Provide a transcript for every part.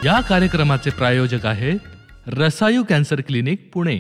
या कार्यक्रमाचे प्रायोजक आहे रसायू कॅन्सर क्लिनिक पुणे.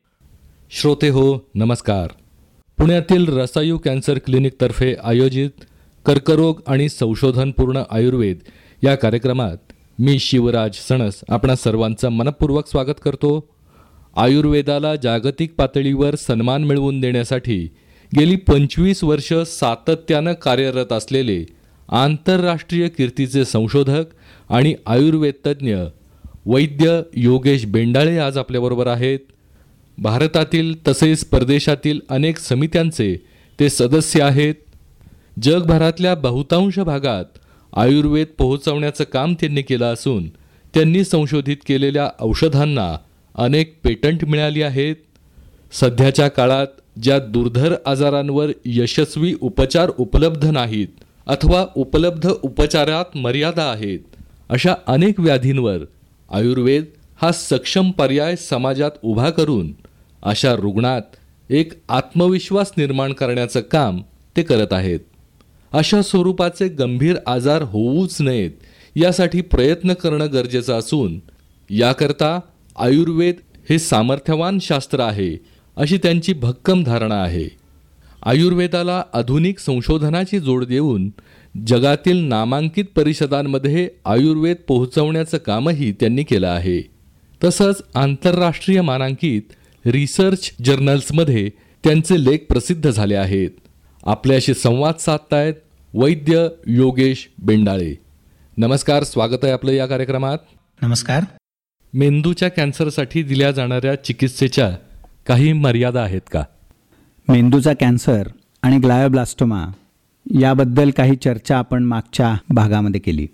श्रोते हो नमस्कार. पुण्यातील रसायू कॅन्सर क्लिनिकतर्फे आयोजित कर्करोग आणि संशोधनपूर्ण आयुर्वेद या कार्यक्रमात मी शिवराज सणस आपणा सर्वांचं मनपूर्वक स्वागत करतो. आयुर्वेदाला जागतिक पातळीवर सन्मान मिळवून देण्यासाठी गेली 25 वर्ष सातत्यानं कार्यरत असलेले आंतरराष्ट्रीय कीर्तीचे संशोधक आणि आयुर्वेद तज्ज्ञ वैद्य योगेश बेंडाळे आज आपल्याबरोबर आहेत. भारतातील तसेच परदेशातील अनेक समित्यांचे ते सदस्य आहेत. जगभरातल्या बहुतांश भागात आयुर्वेद पोहोचवण्याचं काम त्यांनी केलं असून त्यांनी संशोधित केलेल्या औषधांना अनेक पेटंट मिळाली आहेत. सध्याच्या काळात ज्या दुर्धर आजारांवर यशस्वी उपचार उपलब्ध नाहीत अथवा उपलब्ध उपचारात मर्यादा आहेत, अशा अनेक व्याधींवर आयुर्वेद हा सक्षम पर्याय समाजात उभा करून अशा रुग्णात एक आत्मविश्वास निर्माण करण्याचं काम ते करत आहेत. अशा स्वरूपाचे गंभीर आजार होऊच नयेत यासाठी प्रयत्न करणं गरजेचं असून याकरता आयुर्वेद हे सामर्थ्यवान शास्त्र आहे अशी त्यांची भक्कम धारणा आहे. आयुर्वेदाला आधुनिक संशोधनाची जोड देऊन जगातील नामांकित परिषदांमध्ये आयुर्वेद पोहोचवण्याचं कामही त्यांनी केलं आहे. तसंच आंतरराष्ट्रीय मानांकित रिसर्च जर्नल्समध्ये त्यांचे लेख प्रसिद्ध झाले आहेत. आपल्याशी संवाद साधतायत वैद्य योगेश बेंडाळे. नमस्कार, स्वागत आहे आपलं या कार्यक्रमात. नमस्कार. मेंदूच्या कॅन्सरसाठी दिल्या जाणाऱ्या चिकित्सेच्या काही मर्यादा आहेत का? मेंदूचा कॅन्सर आणि ग्लायोब्लास्टोमा याबद्दल काही चर्चा आपण मागच्या भागामध्ये केली.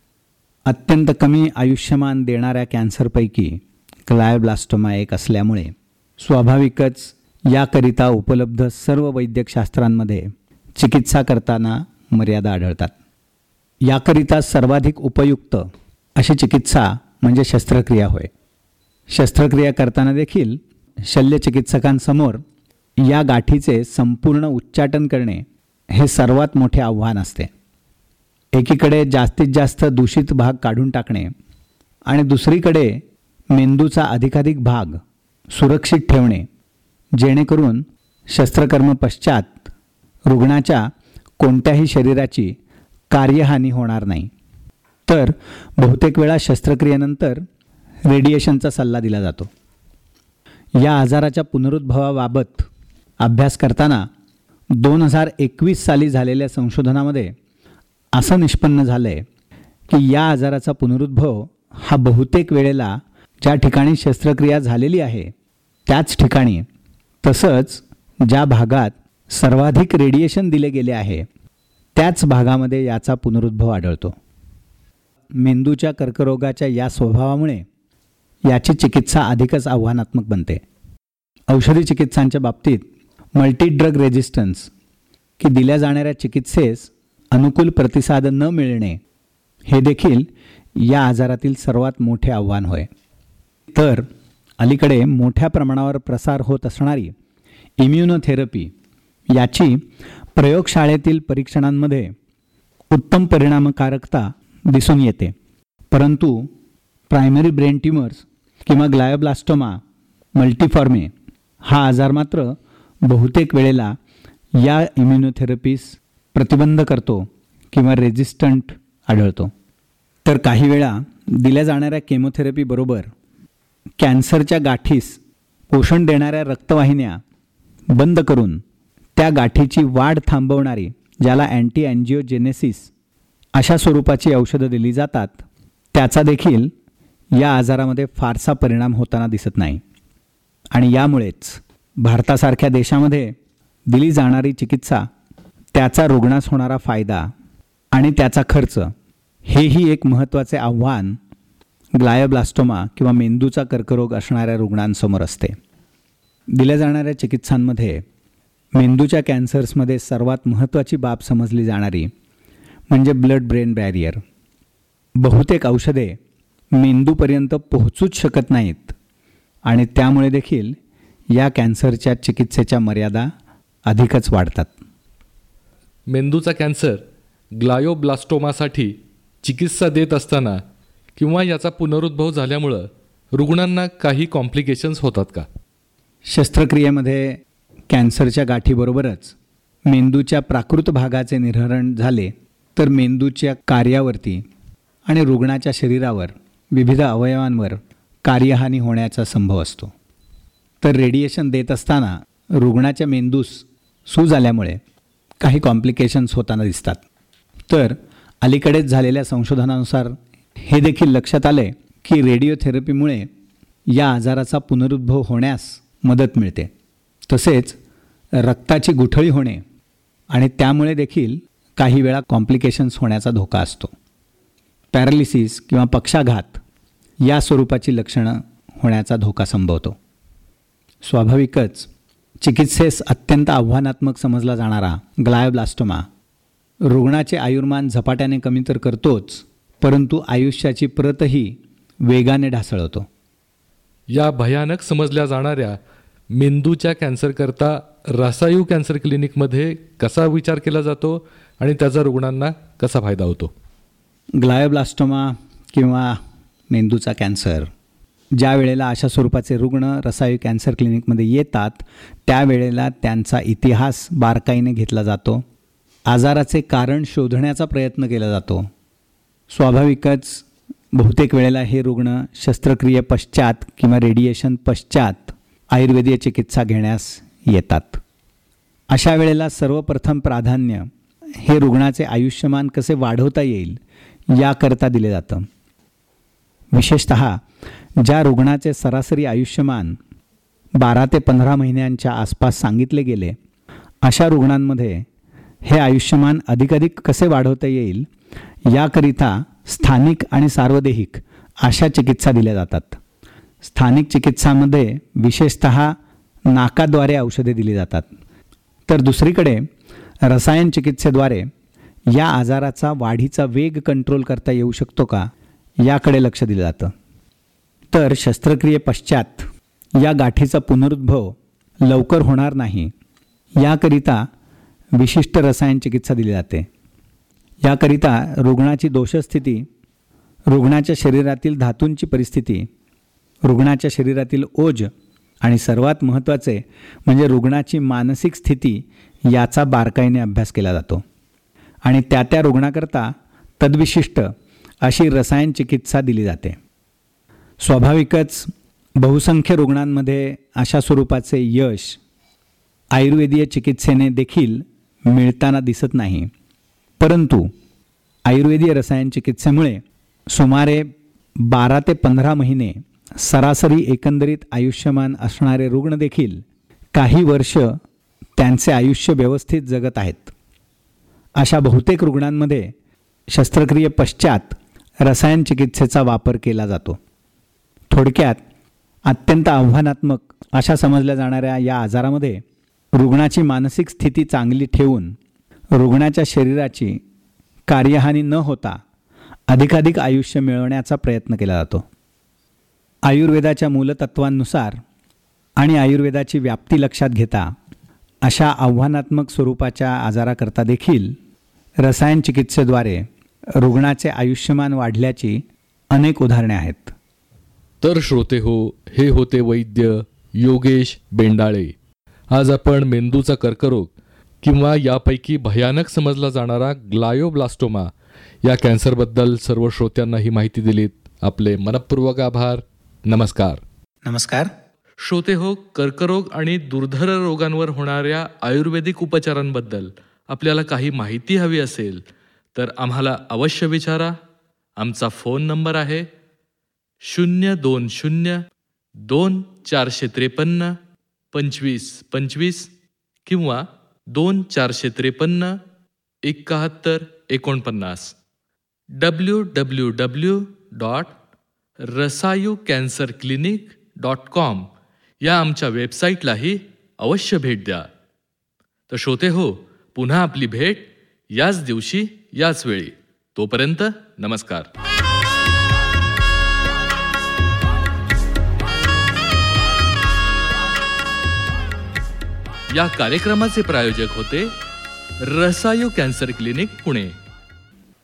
अत्यंत कमी आयुष्यमान देणाऱ्या कॅन्सरपैकी ग्लायोब्लास्टोमा एक असल्यामुळे स्वाभाविकच याकरिता उपलब्ध सर्व वैद्यकशास्त्रांमध्ये चिकित्सा करताना मर्यादा आढळतात. याकरिता सर्वाधिक उपयुक्त अशी चिकित्सा म्हणजे शस्त्रक्रिया होय. शस्त्रक्रिया करताना देखील शल्यचिकित्सकांसमोर या गाठीचे संपूर्ण उच्चाटन करणे हे सर्वात मोठे आव्हान असते. एकीकडे जास्तीत जास्त दूषित भाग काढून टाकणे आणि दुसरीकडे मेंदूचा अधिकाधिक भाग सुरक्षित ठेवणे, जेणेकरून शस्त्रकर्म पश्चात रुग्णाच्या कोणत्याही शरीराची कार्यहानी होणार नाही. तर बहुतेक वेळा शस्त्रक्रियेनंतर रेडिएशनचा सल्ला दिला जातो. या आजाराच्या पुनरुद्भवाबाबत अभ्यास करताना 2021 साली झालेल्या संशोधनामध्ये असं निष्पन्न झालं आहे की या आजाराचा पुनरुद्भव हा बहुतेक वेळेला ज्या ठिकाणी शस्त्रक्रिया झालेली आहे त्याच ठिकाणी, तसंच ज्या भागात सर्वाधिक रेडिएशन दिले गेले आहे त्याच भागामध्ये याचा पुनरुद्भव आढळतो. मेंदूच्या कर्करोगाच्या या स्वभावामुळे याची चिकित्सा अधिकच आव्हानात्मक बनते. औषधी चिकित्सांच्या बाबतीत मल्टी ड्रग रेजिस्टन्स की दिल्या जाणाऱ्या चिकित्सेस अनुकूल प्रतिसाद न मिळणे हे देखील या आजारातील सर्वात मोठे आव्हान होय. तर अलीकडे मोठ्या प्रमाणावर प्रसार होत असणारी इम्युनोथेरपी याची प्रयोगशाळेतील परीक्षणांमध्ये उत्तम परिणामकारकता दिसून येते. परंतु प्रायमरी ब्रेन ट्यूमर्स किंवा ग्लायोब्लास्टोमा मल्टीफॉर्मे हा आजार मात्र बहुतेक वेळेला या इम्युनोथेरपीस प्रतिबंध करतो किंवा रेजिस्टंट आढळतो. तर काही वेळा दिल्या जाणाऱ्या केमोथेरपीबरोबर कॅन्सरच्या गाठीस पोषण देणाऱ्या रक्तवाहिन्या बंद करून त्या गाठीची वाढ थांबवणारी, ज्याला अँटी अँजिओजेनेसिस अशा स्वरूपाची औषधं दिली जातात, त्याचा देखील या आजारामध्ये फारसा परिणाम होताना दिसत नाही. आणि यामुळेच भारतासारख्या देशामध्ये दिली जाणारी चिकित्सा, त्याचा रुग्णास होणारा फायदा आणि त्याचा खर्च हेही एक महत्त्वाचे आव्हान ग्लायोब्लास्टोमा किंवा मेंदूचा कर्करोग असणाऱ्या रुग्णांसमोर असते. दिल्या जाणाऱ्या चिकित्सांमध्ये मेंदूच्या कॅन्सर्समध्ये सर्वात महत्त्वाची बाब समजली जाणारी म्हणजे ब्लड ब्रेन बॅरियर. बहुतेक औषधे मेंदूपर्यंत पोहोचूच शकत नाहीत आणि त्यामुळे देखील या कॅन्सरच्या चिकित्सेच्या मर्यादा अधिकच वाढतात. मेंदूचा कॅन्सर ग्लायोब्लास्टोमासाठी चिकित्सा देत असताना किंवा याचा पुनरुद्भव झाल्यामुळं रुग्णांना काही कॉम्प्लिकेशन्स होतात का? शस्त्रक्रियेमध्ये कॅन्सरच्या गाठीबरोबरच मेंदूच्या प्राकृत भागाचे निर्हरण झाले तर मेंदूच्या कार्यावरती आणि रुग्णाच्या शरीरावर विविध अवयवांवर कार्यहानी होण्याचा संभव असतो. तर रेडिएशन देत असताना रुग्णाच्या मेंदूस सूज आल्यामुळे काही कॉम्प्लिकेशन्स होताना दिसतात. तर अलीकडेच झालेल्या संशोधनानुसार हे देखील लक्षात आले की रेडिओथेरपीमुळे या आजाराचा पुनरुद्भव होण्यास मदत मिळते. तसेच रक्ताची गुठळी होणे आणि त्यामुळे देखील काही वेळा कॉम्प्लिकेशन्स होण्याचा धोका असतो. पॅरालिसिस किंवा पक्षाघात या स्वरूपाची लक्षणं होण्याचा धोका संभवतो. स्वाभाविकच चिकित्सेस अत्यंत आव्हानात्मक समजला जाणारा ग्लायोब्लास्टोमा रुग्णाचे आयुर्मान झपाट्याने कमी तर करतोच, परंतु आयुष्याची प्रतही वेगाने ढासळवतो. या भयानक समजल्या जाणाऱ्या मेंदूच्या कॅन्सरकरता रसायू कॅन्सर क्लिनिकमध्ये कसा विचार केला जातो आणि त्याचा रुग्णांना कसा फायदा होतो? ग्लायोब्लास्टोमा किंवा मेंदूचा कॅन्सर ज्या वेळेला अशा स्वरूपाचे रुग्ण रसायू कॅन्सर क्लिनिकमध्ये येतात त्यावेळेला त्यांचा इतिहास बारकाईने घेतला जातो. आजाराचे कारण शोधण्याचा प्रयत्न केला जातो. स्वाभाविकच बहुतेक वेळेला हे रुग्ण शस्त्रक्रिये पश्चात किंवा रेडिएशन पश्चात आयुर्वेदीय चिकित्सा घेण्यास येतात. अशा वेळेला सर्वप्रथम प्राधान्य हे रुग्णाचे आयुष्यमान कसे वाढवता येईल याकरता दिले जातं. विशेषतः ज्या रुग्णाचे सरासरी आयुष्यमान 12 ते 15 महिन्यांच्या आसपास सांगितले गेले अशा रुग्णांमध्ये हे आयुष्यमान अधिकाधिक कसे वाढवता येईल याकरिता स्थानिक आणि सार्वदेहिक अशा चिकित्सा दिल्या जातात. स्थानिक चिकित्सामध्ये विशेषतः नाकाद्वारे औषधे दिली जातात. तर दुसरीकडे रसायन चिकित्सेद्वारे या आजाराचा वाढीचा वेग कंट्रोल करता येऊ शकतो का याकडे लक्ष दिलं जातं. तर शस्त्रक्रिये पश्चात या गाठीचा पुनरुद्भव लवकर होणार नाही याकरिता विशिष्ट रसायन चिकित्सा दिली जाते. याकरिता रुग्णाची दोषस्थिती, रुग्णाच्या शरीरातील धातूंची परिस्थिती, रुग्णाच्या शरीरातील ओज आणि सर्वात महत्त्वाचे म्हणजे रुग्णाची मानसिक स्थिती याचा बारकाईने अभ्यास केला जातो आणि त्या रुग्णाकरता तद्विशिष्ट अशी रसायन चिकित्सा दिली जाते. स्वाभाविकच बहुसंख्य रुग्णांमध्ये अशा स्वरूपाचे यश आयुर्वेदीय चिकित्सेने देखील मिळताना दिसत नाही, परंतु आयुर्वेदीय रसायन चिकित्सेमुळे सुमारे 12 ते 15 महिने सरासरी एकंदरीत आयुष्यमान असणारे रुग्ण देखील काही वर्ष त्यांचे आयुष्य व्यवस्थित जगत आहेत. अशा बहुतेक रुग्णांमध्ये शस्त्रक्रिये पश्चात रसायन चिकित्सेचा वापर केला जातो. थोडक्यात अत्यंत आव्हानात्मक अशा समजल्या जाणाऱ्या या आजारामध्ये रुग्णाची मानसिक स्थिती चांगली ठेवून रुग्णाच्या शरीराची कार्यहानी न होता अधिकाधिक आयुष्य मिळवण्याचा प्रयत्न केला जातो. आयुर्वेदाच्या मूलतत्वांनुसार आणि आयुर्वेदाची व्याप्ती लक्षात घेता अशा आव्हानात्मक स्वरूपाच्या आजाराकरता देखील रसायन चिकित्सेद्वारे रुग्णाचे आयुष्यमान वाढल्याची अनेक उदाहरणे आहेत. तर श्रोते हो, हे होते वैद्य योगेश बेंडाळे. आज आपण मेंदूचा कर्करोग किंवा यापैकी भयानक समजला जाणारा ग्लायोब्लास्टोमा या कॅन्सरबद्दल सर्व श्रोत्यांना ही माहिती दिलीत. आपले मनपूर्वक आभार. नमस्कार. नमस्कार. श्रोते हो, कर्करोग आणि दुर्धर रोगांवर होणाऱ्या आयुर्वेदिक उपचारांबद्दल आपल्याला काही माहिती हवी असेल तर आम्हाला अवश्य विचारा. आमचा फोन नंबर आहे 02024532525 किंवा 2453-7149. www.rasayucancerclinic.com या आमच्या वेबसाईटलाही अवश्य भेट द्या. तर श्रोते हो, पुन्हा आपली भेट याच दिवशी याच वेळी. तोपर्यंत नमस्कार. या कार्यक्रमाचे प्रायोजक होते रसायू कॅन्सर क्लिनिक पुणे.